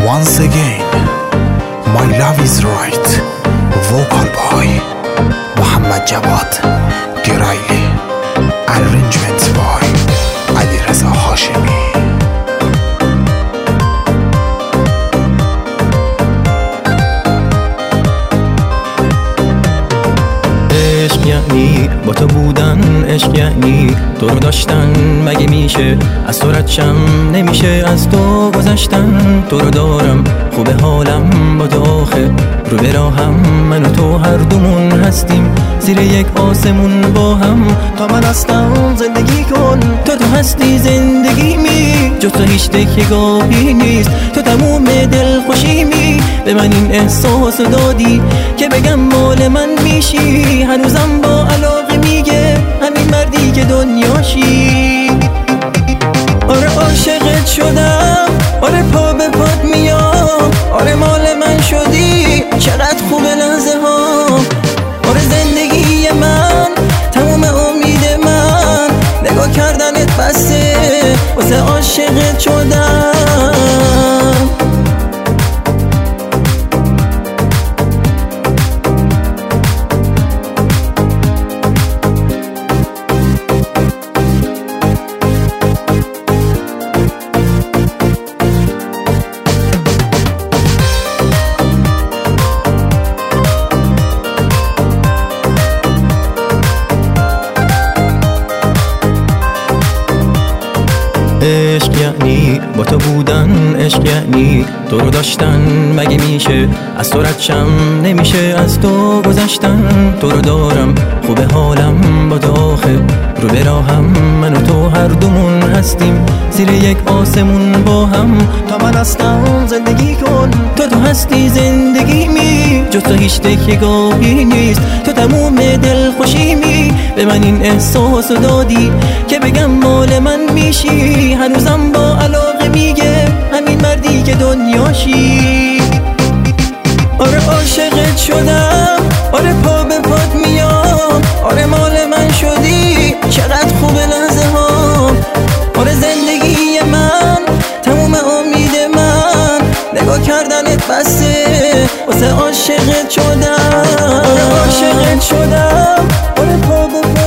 Once again, my love is right. Vocal by Muhammad Jawad Giraili. Arrangements by Ali Reza Hashemi. عشق یعنی با تو بودن، عشق یعنی تو رو داشتن. مگه میشه از تو رد شم؟ نمیشه از تو گذشتن. تو رو دارم خوبه حالم با تو آخه رو به راهم. من و تو هر دومون هستیم زیر یک آسمون با هم. تا من هستم زندگی کن، تو هستی زندگی می. جز تو هیچ دکگاهی نیست، تو تموم دل خوشیمی. به من این احساس دادی که بگم مال من میشی. هنوزم با علاقه میگه همین مردی که دنیاشی. آره عاشقت شدم، آره پا به پات میام. آره مال من شدی، چقدر خوبه لحظه ها. آره زندگی من، تموم امید من. نگاه کردنت بسته، واسه عاشقت شدم. عشق یعنی با تو بودن، عشق یعنی تو رو داشتن. مگه میشه از تو رد شم؟ نمیشه از تو گذشتن. تو رو دارم خوبه حالم با تو آخه رو به راهم. من و تو هر دومون هستیم زیر یک آسمون با هم. تا من هستم زندگی کن، تو هستی زندگی می. جز تو هیچ دکگاهی نیست، تو تموم دل خوشیمی. به من این احساس دادی که بگم مال من میشی. هنوزم با علاقه میگه همین مردی که دنیاشی. آره عاشقت شدم، آره پا به پات میام. آره مال من شدی، چقدر خوبه لحظه ها. آره زندگی من، تموم امید من. نگاه کردنت بسته، واسه عاشقت شدم. آره عاشقت شدم، آره پا به پات